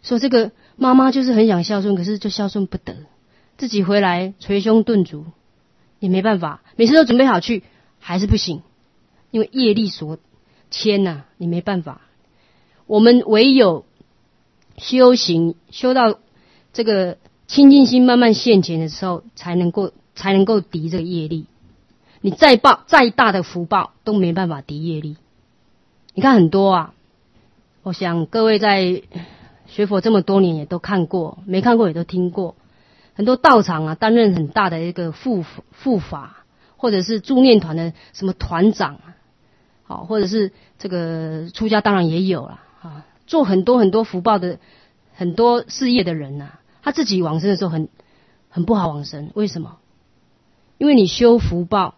说这个妈妈就是很想孝顺，可是就孝顺不得，自己回来捶胸顿足也没办法，每次都准备好去还是不行，因为业力所牵啊，你没办法。我们唯有修行，修到这个清净心慢慢现前的时候，才能够敌这个业力。你再大的福报都没办法敌业力。你看很多啊，我想各位在学佛这么多年也都看过，没看过也都听过，很多道场啊担任很大的一个护法，或者是助念团的什么团长啊，好，或者是这个出家当然也有啦啊，做很多很多福报的很多事业的人啊，他自己往生的时候很不好往生，为什么？因为你修福报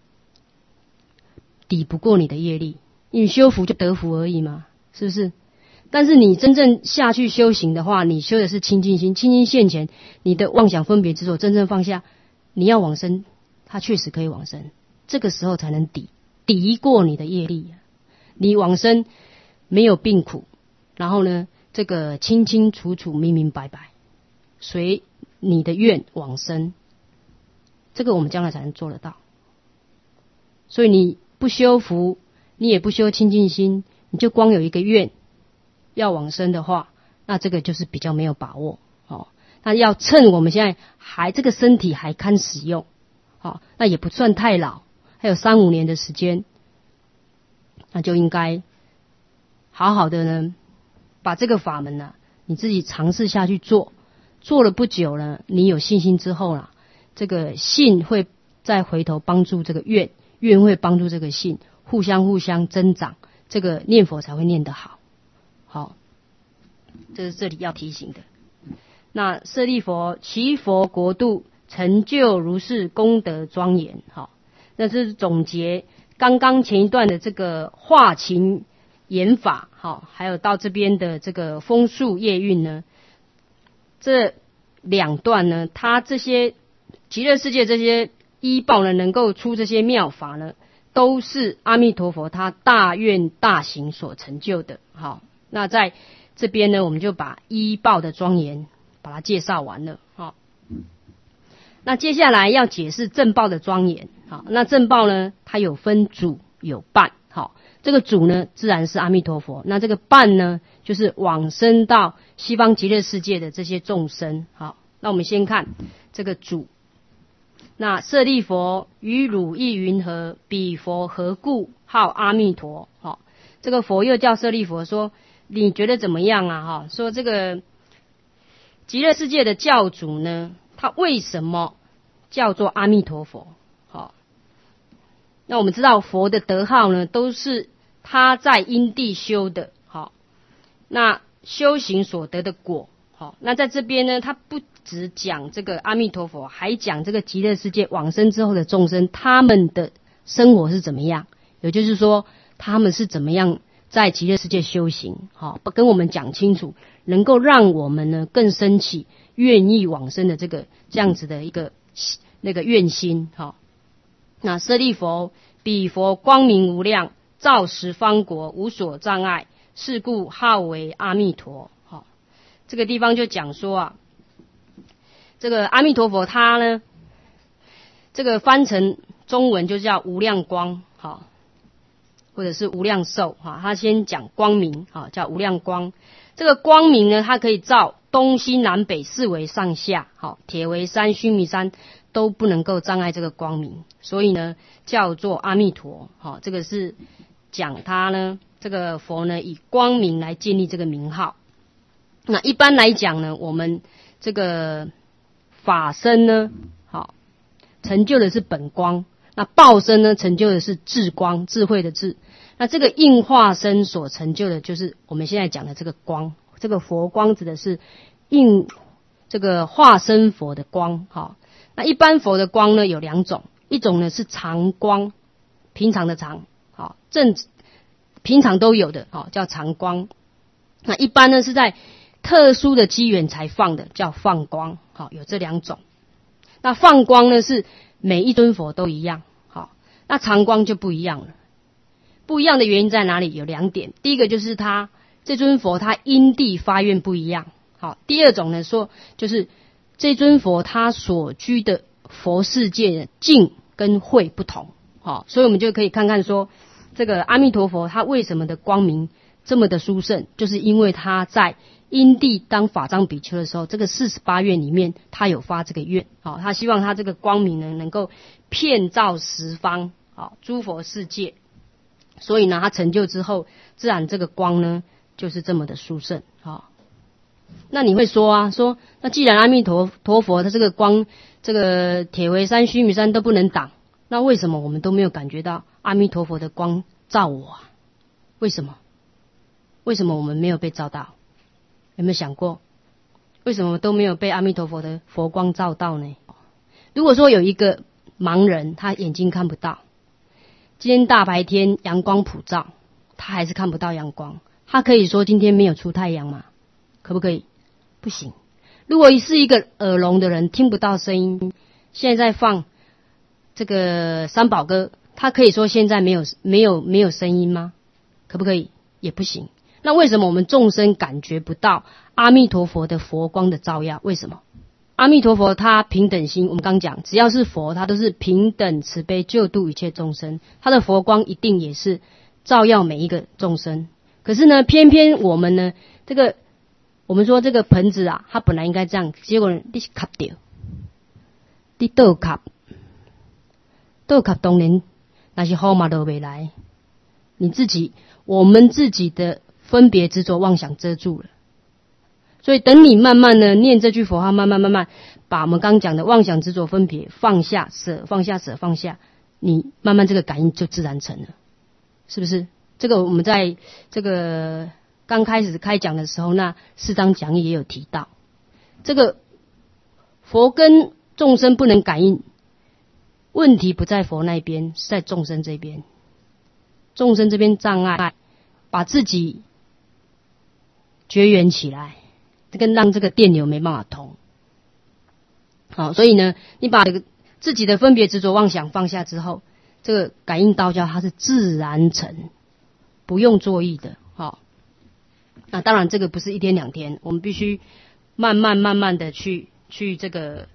抵不过你的业力，你修福就得福而已嘛，是不是？但是你真正下去修行的话，你修的是清净心，清净现前，你的妄想分别执着真正放下，你要往生，它确实可以往生，这个时候才能抵过你的业力。你往生没有病苦，然后呢，这个清清楚楚、明明白白，随你的愿往生，这个我们将来才能做得到。所以你不修福，你也不修清净心，你就光有一个愿要往生的话，那这个就是比较没有把握哦。那要趁我们现在这个身体还堪使用，哦，那也不算太老，还有3-5年的时间，那就应该好好的呢，把这个法门呢，你自己尝试下去做了不久了，你有信心之后啦，这个信会再回头帮助这个愿会帮助这个信，互相增长，这个念佛才会念得好。好，这是这里要提醒的。那舍利佛，其佛国度成就如是功德庄严。好，那这是总结刚刚前一段的这个化情演法，好，还有到这边的这个风速业运呢，这2段呢，它这些极乐世界这些依报呢，能够出这些妙法呢，都是阿弥陀佛他大愿大行所成就的。好，那在这边呢，我们就把依报的庄严把它介绍完了。好，那接下来要解释正报的庄严。好，那正报呢，它有分主有伴。好，这个主呢，自然是阿弥陀佛，那这个伴呢，就是往生到西方极乐世界的这些众生。好，那我们先看这个主。那舍利佛，于汝意云何？彼佛何故号阿弥陀？好，这个佛又叫舍利佛，说你觉得怎么样啊？哈，说这个极乐世界的教主呢，他为什么叫做阿弥陀佛？好，那我们知道佛的德号呢，都是他在因地修的。好，那修行所得的果。好，那在这边呢，他不只讲这个阿弥陀佛，还讲这个极乐世界往生之后的众生，他们的生活是怎么样，也就是说他们是怎么样在极乐世界修行。好，跟我们讲清楚，能够让我们呢更升起愿意往生的这样子的一个那个愿心。好，那舍利佛，彼佛光明无量，照十方国，无所障碍，是故号为阿弥陀。好，这个地方就讲说啊，这个阿弥陀佛他呢，这个翻成中文就叫无量光，好，或者是无量寿，哈，他先讲光明，好，叫无量光。这个光明呢，它可以照东西南北四维上下，好，铁围山、须弥山都不能够障碍这个光明，所以呢叫做阿弥陀。好，这个是讲他呢，这个佛呢以光明来建立这个名号。那一般来讲呢，我们这个法身呢，好，成就的是本光，那报身呢，成就的是智光，智慧的智。那这个应化身所成就的，就是我们现在讲的这个光，这个佛光指的是应这个化身佛的光。好，那一般佛的光呢有2种，一种呢是常光，平常的常，好，平常都有的，好，叫常光。那一般呢是在特殊的机缘才放的，叫放光。好，有这2种。那放光呢是每一尊佛都一样，好，那常光就不一样了。不一样的原因在哪里？有2点。第一个就是这尊佛他因地发愿不一样， 好，第二种呢说就是这尊佛他所居的佛世界的境跟慧不同。好，所以我们就可以看看说这个阿弥陀佛他为什么的光明这么的殊胜，就是因为他在因地当法藏比丘的时候，这个48愿里面他有发这个愿，他希望他这个光明呢能够遍照十方，诸佛世界，所以呢他成就之后，自然这个光呢就是这么的殊胜。那你会说那既然阿弥陀佛他这个光，这个铁围山须弥山都不能挡，那为什么我们都没有感觉到阿弥陀佛的光照我啊？为什么我们没有被照到？有没有想过为什么都没有被阿弥陀佛的佛光照到呢？如果说有一个盲人他眼睛看不到，今天大白天阳光普照，他还是看不到阳光，他可以说今天没有出太阳吗？可不可以？不行。如果是一个耳聋的人听不到声音，现在放这个三宝歌，他可以说现在没有声音吗？可不可以？也不行。那为什么我们众生感觉不到阿弥陀佛的佛光的照耀？为什么？阿弥陀佛他平等心，我们刚讲只要是佛他都是平等慈悲救度一切众生，他的佛光一定也是照耀每一个众生。可是呢偏偏我们呢我们说这个盆子啊，它本来应该这样，结果你是卡掉，你倒卡当然那些号码都没来，我们自己的分别执着妄想遮住了。所以等你慢慢的念这句佛号，慢慢把我们刚讲的妄想执着分别放下，舍放下，舍放下，你慢慢这个感应就自然成了，是不是？这个我们在这个刚开始开讲的时候，那4章讲义也有提到，这个佛跟众生不能感应，问题不在佛那边，是在众生这边。众生这边障碍，把自己绝缘起来，让这个电流没办法通。好，所以呢，你把这个自己的分别执着妄想放下之后，这个感应道交它是自然成，不用作意的。好，那当然这个不是1天2天，我们必须慢慢的去这个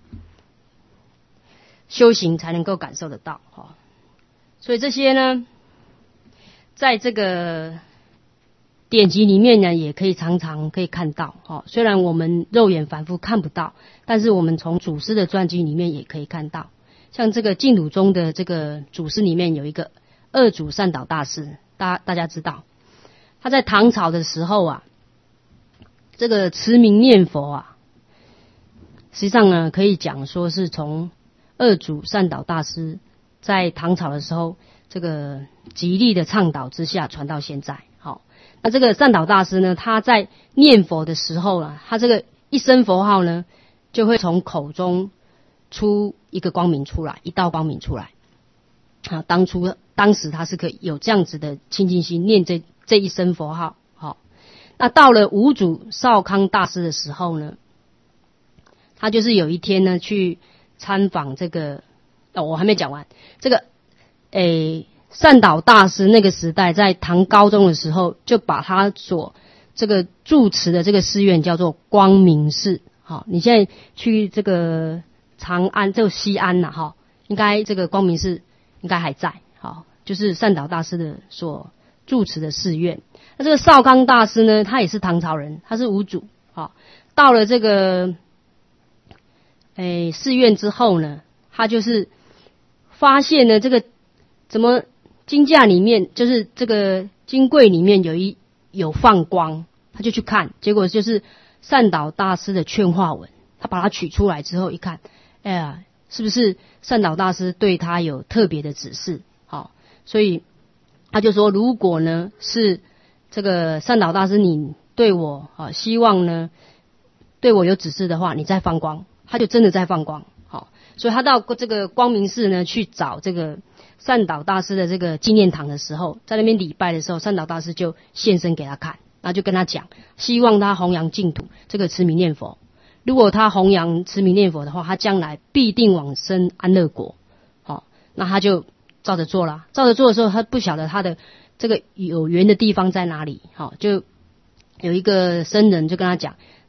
修行才能够感受得到。所以这些呢，在这个典籍里面呢，也可以常常可以看到。虽然我们肉眼凡夫看不到，但是我们从祖师的传记里面也可以看到。像这个净土宗的这个祖师里面有一个二祖善导大师，大家知道，他在唐朝的时候啊，这个持名念佛啊，实际上呢可以讲说是从二祖善导大师在唐朝的时候，这个极力的倡导之下传到现在。好，那这个善导大师呢，他在念佛的时候啊，他这个一声佛号呢，就会从口中出一个光明出来，一道光明出来。当时他是可以有这样子的清净心，念这一声佛号。好，那到了五祖少康大师的时候呢，他就是有一天呢去参访这个，我还没讲完，这个善导大师那个时代在唐高宗的时候，就把他所这个住持的这个寺院叫做光明寺。好，你现在去这个长安，就西安呐，应该这个光明寺应该还在。好，就是善导大师的所住持的寺院。那这个少康大师呢，他也是唐朝人，他是五祖。好，到了这个寺院之后呢，他就是发现了这个怎么经架里面，就是这个经柜里面有放光，他就去看，结果就是善导大师的劝化文。他把它取出来之后一看，哎呀，是不是善导大师对他有特别的指示？好，所以他就说，如果呢是这个善导大师你对我希望呢对我有指示的话，你再放光，他就真的在放光。好，所以他到这个光明寺呢去找这个善导大师的这个纪念堂的时候，在那边礼拜的时候，善导大师就现身给他看，然后就跟他讲，希望他弘扬净土，这个持名念佛。如果他弘扬持名念佛的话，他将来必定往生安乐国。好，那他就照着做了。照着做的时候，他不晓得他的这个有缘的地方在哪里。好，就有一个僧人就跟他讲，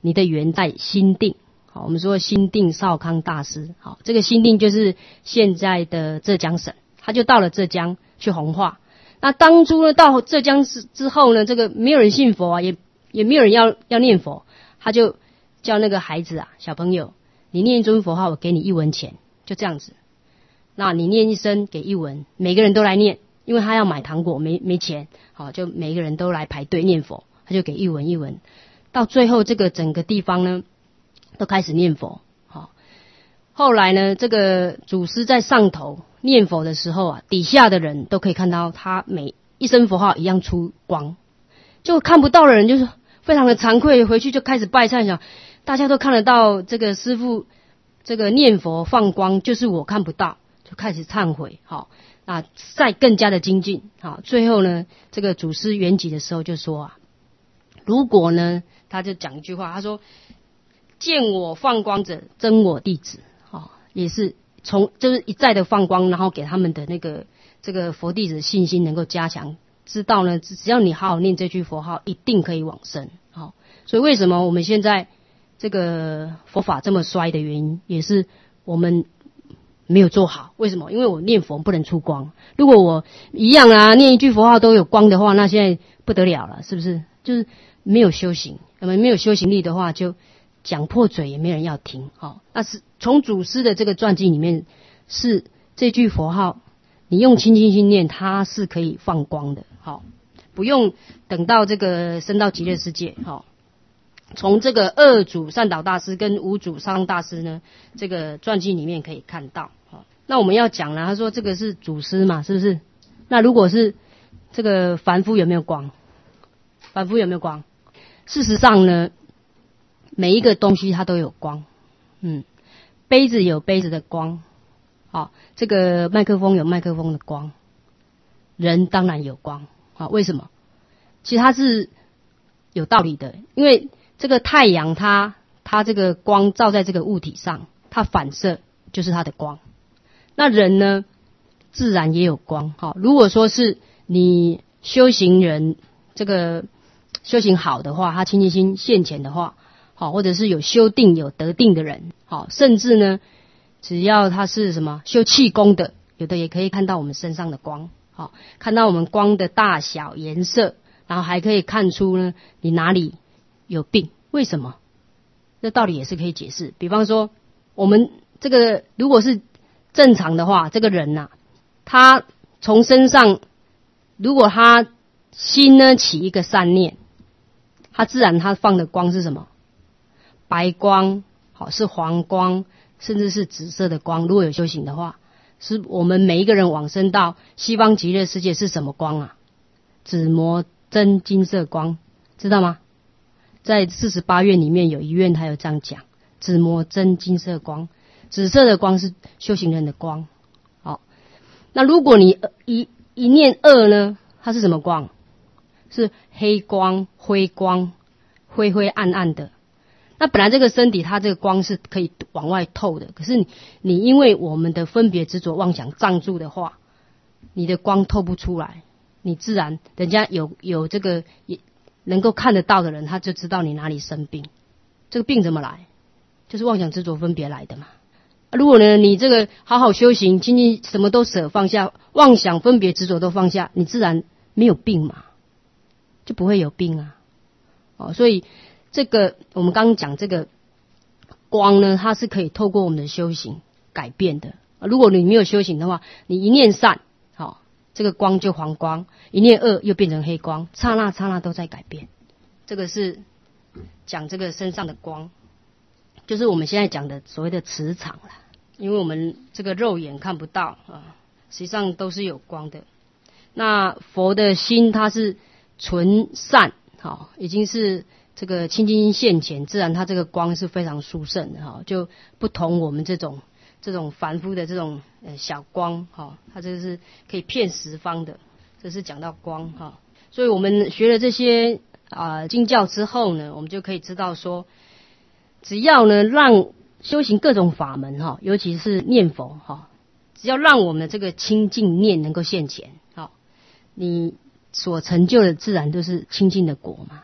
你的缘在心定。好，我们说心定少康大师，好，这个心定就是现在的浙江省，他就到了浙江去弘化。那当初呢，到浙江之后呢，这个没有人信佛啊，也没有人要念佛，他就叫那个孩子啊，小朋友，你念一尊佛号，我给你1文钱，就这样子。那你念一声给1文，每个人都来念，因为他要买糖果，没钱，好，就每个人都来排队念佛，他就给1文1文。到最后，这个整个地方呢，都开始念佛。好，后来呢，这个祖师在上头念佛的时候啊，底下的人都可以看到他每一声佛号一样出光，就看不到的人就是非常的惭愧，回去就开始拜忏，想大家都看得到这个师父这个念佛放光，就是我看不到，就开始忏悔。好，那再更加的精进。好，最后呢，这个祖师圆寂的时候就说啊，如果呢，他就讲一句话，他说：见我放光者，真我弟子。也是就是一再的放光，然后给他们的这个佛弟子信心能够加强，知道呢，只要你好好念这句佛号，一定可以往生。好，所以为什么我们现在这个佛法这么衰的原因，也是我们没有做好。为什么？因为我念佛不能出光。如果我一样啊，念一句佛号都有光的话，那现在不得了了，是不是？就是没有修行，我们没有修行力的话，就讲破嘴也没人要听。好，那是从祖师的这个传记里面，是这句佛号，你用清净心念，它是可以放光的。好，不用等到这个升到极乐世界。好，从这个二祖善导大师跟五祖沙龙大师呢，这个传记里面可以看到。好，那我们要讲了，他说这个是祖师嘛，是不是？那如果是这个凡夫有没有光？凡夫有没有光？事实上呢，每一个东西它都有光。杯子有杯子的光，好，这个麦克风有麦克风的光，人当然有光。好，为什么？其实它是有道理的，因为这个太阳它这个光照在这个物体上，它反射就是它的光。那人呢，自然也有光。好，如果说是你修行人这个修行好的话，他清净心现前的话，好，或者是有修定有得定的人，好，甚至呢，只要他是什么修气功的，有的也可以看到我们身上的光。好，看到我们光的大小颜色，然后还可以看出呢你哪里有病。为什么？这道理也是可以解释。比方说，我们这个如果是正常的话，这个人啊，他从身上，如果他心呢起一个善念，他自然他放的光是什么？白光，好，是黄光，甚至是紫色的光。如果有修行的话，是我们每一个人往生到西方极乐世界是什么光啊？紫磨真金色光，知道吗？在48愿里面有一愿还有这样讲，紫磨真金色光，紫色的光是修行人的光。好，那如果你一念恶呢，它是什么光？是黑光、灰光，灰灰暗暗的。那本来这个身体它这个光是可以往外透的，可是你因为我们的分别执着妄想障住的话，你的光透不出来，你自然人家有这个也能够看得到的人，他就知道你哪里生病。这个病怎么来？就是妄想执着分别来的嘛。如果呢你这个好好修行，清净什么都舍放下，妄想分别执着都放下，你自然没有病嘛，就不会有病啊。所以这个我们刚刚讲这个光呢，它是可以透过我们的修行改变的。如果你没有修行的话，你一念善，好，这个光就黄光；一念恶又变成黑光，刹那刹那都在改变。这个是讲这个身上的光，就是我们现在讲的所谓的磁场啦。因为我们这个肉眼看不到啊，实际上都是有光的。那佛的心它是纯善，好，已经是这个清净心现前，自然它这个光是非常殊胜的哈，就不同我们这种凡夫的这种小光哈，它这是可以遍十方的，这是讲到光哈。所以我们学了这些经教之后呢，我们就可以知道说，只要呢让修行各种法门哈，尤其是念佛哈，只要让我们的这个清净念能够现前，好，你所成就的自然都是清净的果嘛。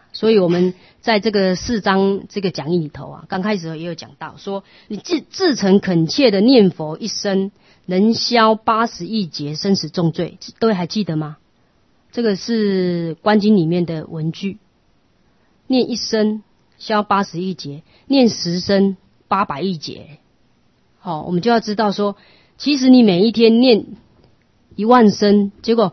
所以我们在这个4章这个讲义里头啊，刚开始也有讲到说，你至诚恳切的念佛一生，能消80亿劫生死重罪，各位还记得吗？这个是观经里面的文句，念一生消80亿劫，念10生800亿劫。好，我们就要知道说，其实你每一天念10000声，结果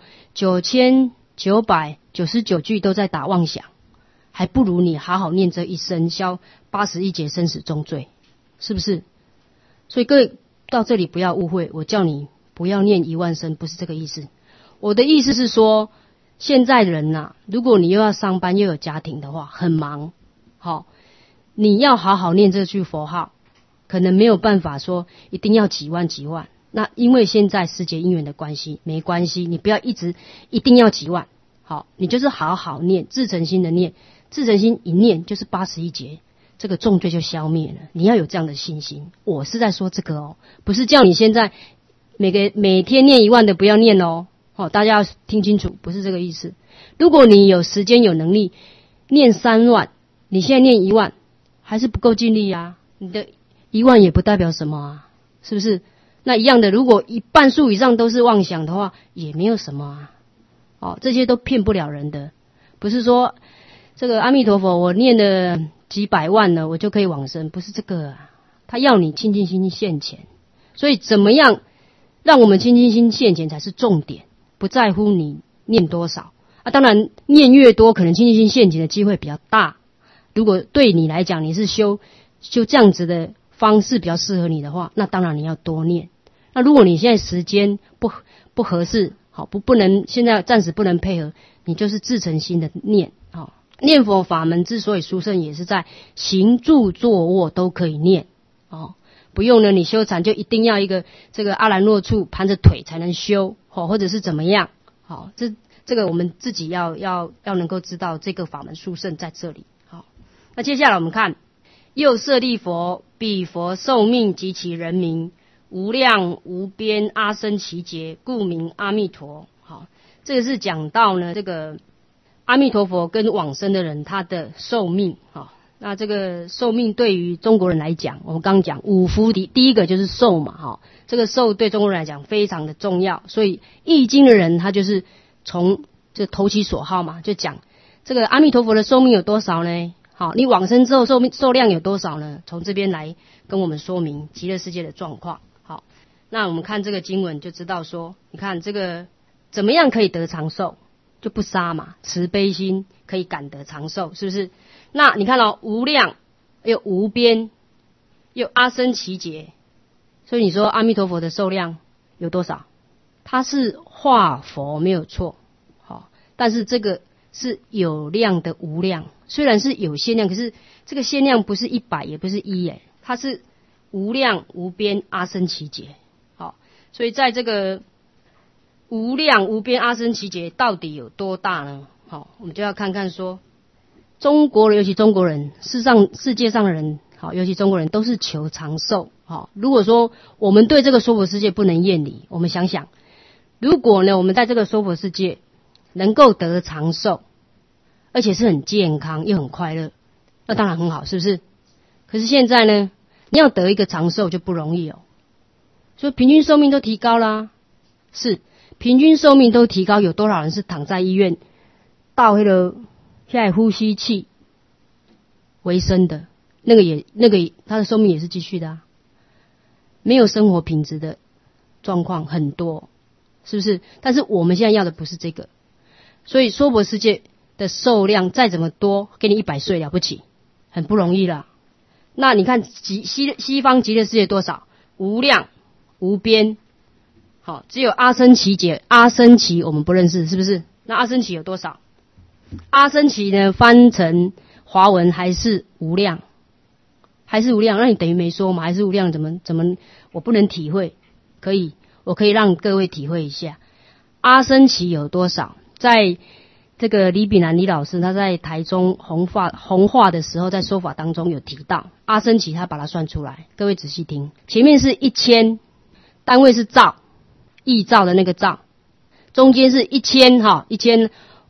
9999句都在打妄想，还不如你好好念这一生，消80亿劫生死重罪，是不是？所以各位到这里不要误会，我叫你不要念10000声，不是这个意思。我的意思是说，现在人啊，如果你又要上班又有家庭的话，很忙，好，你要好好念这句佛号，可能没有办法说一定要几万。那因为现在世界因缘的关系，没关系，你不要一定要几万，好，你就是好好念，至诚心的念，至诚心一念就是80亿劫，这个重罪就消灭了。你要有这样的信心，我是在说这个哦，不是叫你现在每天念10000的不要念哦，大家要听清楚，不是这个意思。如果你有时间有能力念3万，你现在念10000还是不够尽力啊，你的10000也不代表什么啊，是不是？那一样的，如果半数以上都是妄想的话，也没有什么啊。这些都骗不了人的，不是说这个阿弥陀佛我念了几百万了，我就可以往生，不是这个啊。他要你清净心现前，所以怎么样让我们清净心现前才是重点，不在乎你念多少啊。当然念越多，可能清净心现前的机会比较大。如果对你来讲，你是修这样子的方式比较适合你的话，那当然你要多念。那如果你现在时间不合适，好，不能现在暂时不能配合，你就是至诚心的念。好，念佛法门之所以殊胜，也是在行住坐卧都可以念。哦，不用呢，你修禅就一定要一个这个阿兰若处盘着腿才能修，或者是怎么样？好，这个我们自己要能够知道这个法门殊胜在这里。好，那接下来我们看又舍利佛，彼佛寿命及其人名，无量无边阿僧祇劫，故名阿弥陀。好，这个是讲到呢这个阿弥陀佛跟往生的人他的寿命。好，那这个寿命对于中国人来讲，我们刚刚讲五福第一个就是寿嘛。好，这个寿对中国人来讲非常的重要，所以易经的人他就是从这投其所好嘛，就讲这个阿弥陀佛的寿命有多少呢？好，你往生之后寿量有多少呢？从这边来跟我们说明极乐世界的状况。好，那我们看这个经文就知道说，你看这个怎么样可以得长寿，就不杀嘛，慈悲心可以感得长寿，是不是？那你看无量又无边又阿僧祇劫，所以你说阿弥陀佛的寿量有多少？他是化佛没有错，好，但是这个是有量的无量，虽然是有限量，可是这个限量不是100也不是1，它是无量无边阿僧祇劫。好，所以在这个无量无边阿僧祇劫到底有多大呢？好，我们就要看看说，中国人，尤其中国人，世界上的人，好，尤其中国人都是求长寿。好，如果说我们对这个娑婆世界不能厌离，我们想想，如果呢我们在这个娑婆世界能够得长寿，而且是很健康又很快乐，那当然很好，是不是？可是现在呢，你要得一个长寿就不容易哦。所以平均寿命都提高啦，是平均寿命都提高，有多少人是躺在医院到现在呼吸器为生的？那个他的寿命也是继续的啊，没有生活品质的状况很多，是不是？但是我们现在要的不是这个，所以娑婆世界的寿量再怎么多，给你100岁了不起，很不容易啦。那你看西方极乐世界多少？无量无边，好，只有阿僧祇劫，阿僧祇我们不认识，是不是？那阿僧祇有多少？阿僧祇呢，翻成华文还是无量，还是无量。那你等于没说嘛？还是无量，怎么我不能体会？可以，我可以让各位体会一下，阿僧祇有多少？在这个李炳南李老师他在台中弘化的时候，在说法当中有提到阿僧祇，他把它算出来，各位仔细听，前面是1000，单位是兆，亿兆的那个兆，中间是1000，1000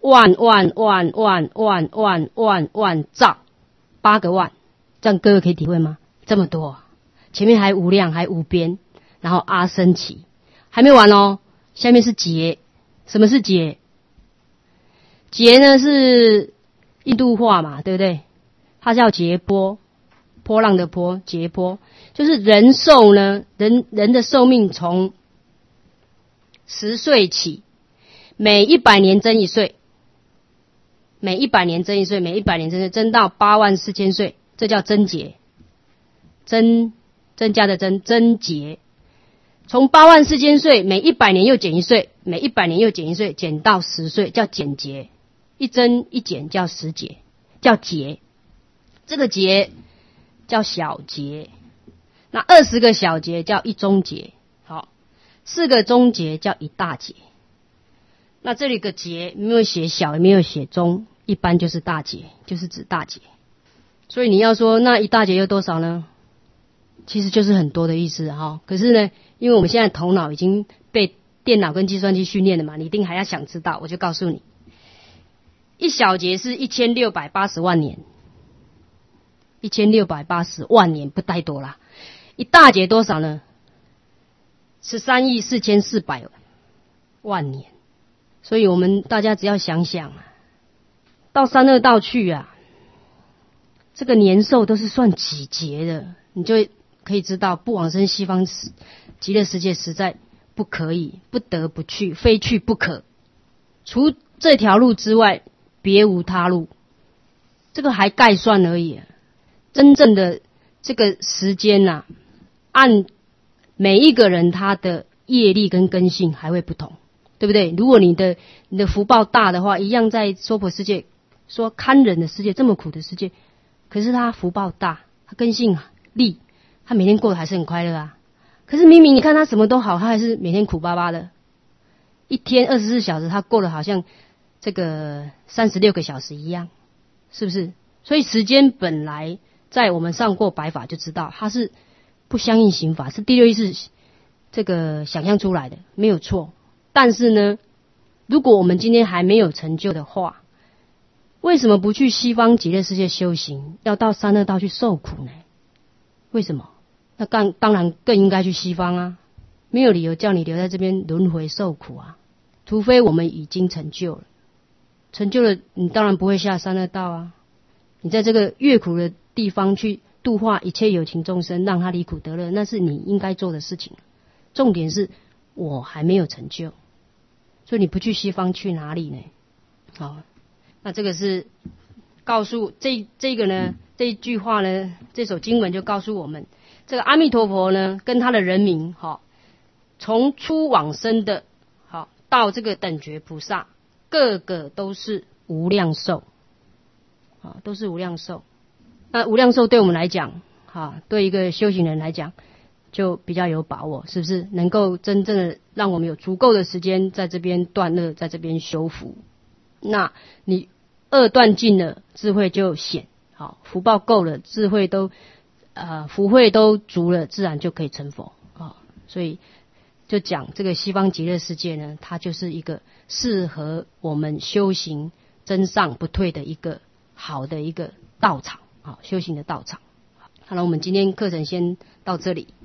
万万万万万万万万兆，8个万，这样各位可以体会吗？这么多，前面还无量，还无边，然后阿僧祇，还没完哦，下面是劫。什么是劫？劫呢是印度话嘛，对不对？它叫劫波，波浪的波，劫波，就是人寿呢，人的寿命从10岁起，每100年增1岁，每100年增1岁，每100年增1岁，增到84000岁，这叫增劫，增加的增劫。从84000岁，每100年又减1岁，每100年又减1岁，减到10岁，叫减劫。一增一减叫10劫，叫劫。这个劫叫小劫，那20个小劫叫一中劫，好，4个中劫叫一大劫。那这里个劫没有写小，也没有写中，一般就是大劫，就是指大劫。所以你要说那一大劫有多少呢？其实就是很多的意思哈。可是呢，因为我们现在头脑已经被电脑跟计算机训练了嘛，你一定还要想知道，我就告诉你。一小劫是1680万年，1680万年不太多啦。一大劫多少呢？13.4400亿万年。所以我们大家只要想想，到三恶道去啊，这个年寿都是算几劫的，你就可以知道不往生西方极乐世界实在不可以，不得不去，非去不可。除这条路之外，别无他路，这个还概算而已。真正的这个时间啊，按每一个人他的业力跟根性还会不同，对不对？如果你的福报大的话，一样在娑婆世界说堪忍的世界，这么苦的世界，可是他福报大，他根性利，他每天过得还是很快乐啊。可是明明你看他什么都好，他还是每天苦巴巴的，一天24小时他过得好像这个36个小时一样，是不是？所以时间本来在我们上过白法就知道，它是不相应刑法，是第六意识这个想象出来的，没有错。但是呢，如果我们今天还没有成就的话，为什么不去西方极乐世界修行，要到三恶道去受苦呢？为什么？那当然更应该去西方啊，没有理由叫你留在这边轮回受苦啊，除非我们已经成就了。成就了，你当然不会下三恶道啊。你在这个越苦的地方去度化一切有情众生，让他离苦得乐，那是你应该做的事情。重点是我还没有成就，所以你不去西方去哪里呢？好，那这个是告诉这个呢，这一句话呢，这首经文就告诉我们，这个阿弥陀佛呢，跟他的人民，从初往生的，到这个等觉菩萨。个个都是无量寿，都是无量寿。那无量寿对我们来讲，对一个修行人来讲，就比较有把握，是不是？能够真正的让我们有足够的时间在这边断乐，在这边修福。那你恶断尽了，智慧就显，福报够了，智慧都福慧都足了，自然就可以成佛。所以就讲这个西方极乐世界呢，它就是一个适合我们修行真上不退的一个好的一个道场，修行的道场。好了，我们今天课程先到这里。